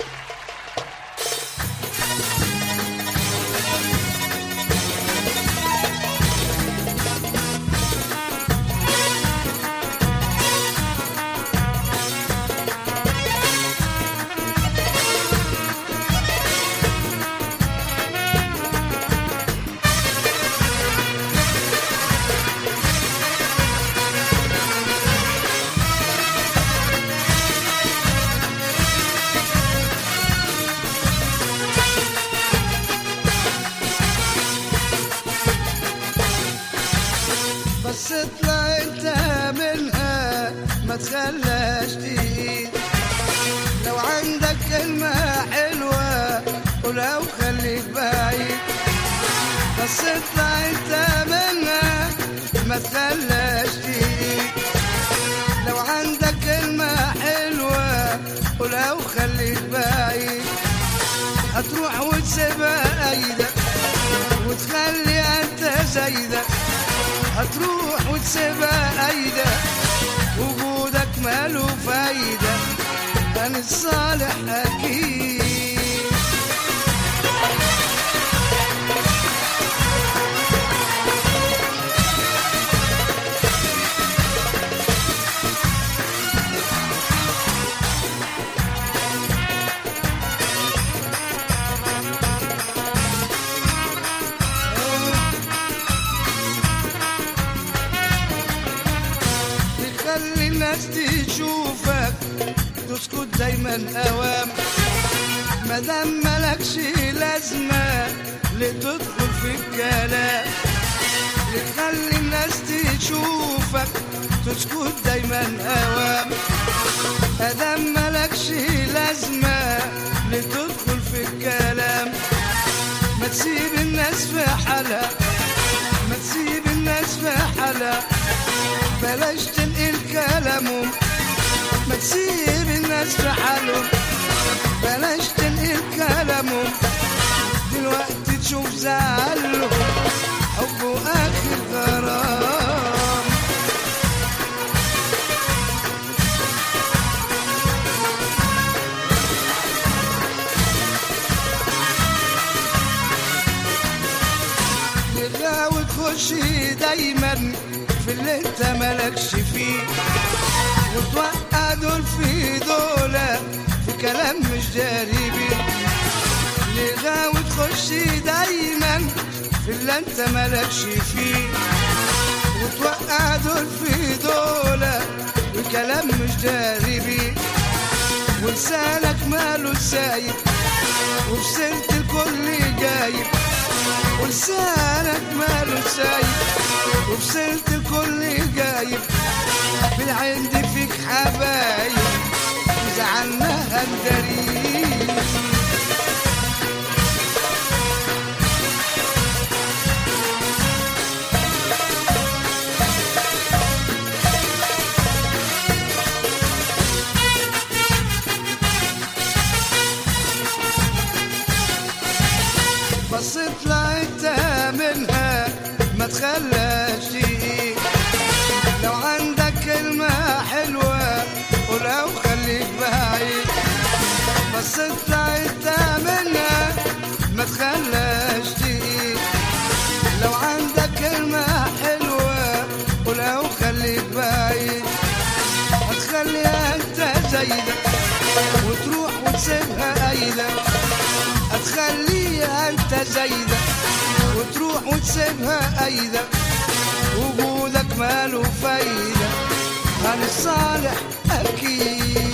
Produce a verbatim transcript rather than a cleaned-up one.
بس اطلع انت منها ما تخلاش تقيل. لو عندك كلمة حلوة قولها وخليك بعيد. بس اطلع انت منها ما تخلاش تقيل. لو عندك كلمة حلوة قولها وخليك بعيد. هتروح وتسيبها ايدك وتخلي انت زايدك. هتروح وتسيبها ايدك وجودك ماله فايدة. كان الصالح اكيد. خلي الناس تشوفك تسكت دايما اوام. مادام ملكش لازمة لتدخل في الكلام. خلي الناس تشوفك تسكت دايما اوام. مادام ملكش لازمة لتدخل في الكلام. ما تسيب الناس في حالها. ما تسيب الناس في حالها. بلاش تنقل كلامهم. ما تسيب الناس في حالهم. بلاش تنقل كلامهم. دلوقتي تشوف زعلهم حب واخر غرام. يلا وتخش دايما في اللي انت مالكش فيه. وتوقع دول في دولة في كلام مش داري بيه. لغا وتخش دايما في اللي انت مالكش فيه. وتوقع دول في دولة في كلام مش داري بيه. ولسانك ماله سايب وفي سيرة الكل جايب. ولسانك ماله سايب وفي سيرة الكل جايب. بالعند فيك حبايب وزعلناها نداري. بس اطلع انت منها ما تخلاش تقيل. لو عندك كلمة حلوة قولها وخليك بعيد. بس اطلع انت منها ما تخلاش تقيل. لو عندك كلمة حلوة قولها وخليك بعيد. هتخليها انت زايدة وتروح وتسيبها ايدة. هتخليها انت زايدة وتروح وتسيبها ايدة. وجودك ماله فايدة. كان الصالح اكيد.